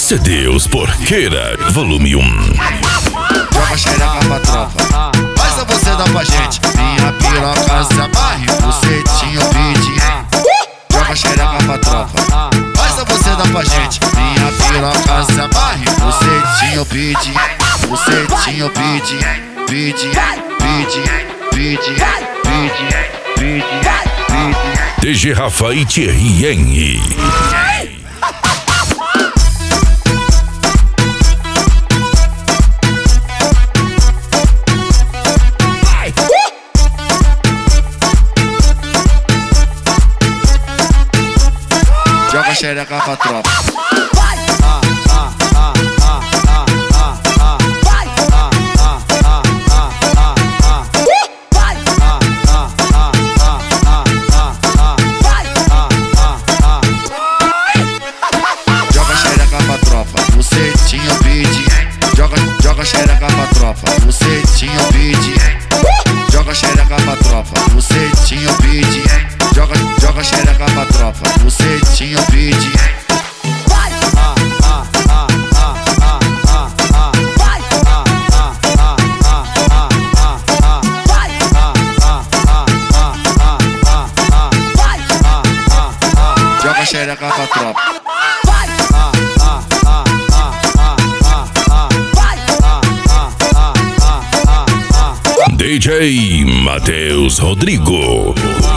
CDs Porqueira, volume 1. Joga xereca pra tropa, faz a você dá pra gente. Minha piroca se amarre, bucetinho pede. Joga xereca pra tropa, faz a você dá pra gente. Minha piroca se amarre, bucetinho pede. Bucetinho pede, pede, pede, pede, pede, pede, pede. DG Rafa e Thierry Henry. Joga xereca pra tropa. Joga xereca pra tropa, bucetinho pede. Joga xereca pra tropa, bucetinho pede. Joga xereca pra tropa, bucetinho pede. Joga xereca pra tropa, bucetinho pede. Joga xereca pra tropa. DJ Matheus Rodrigo.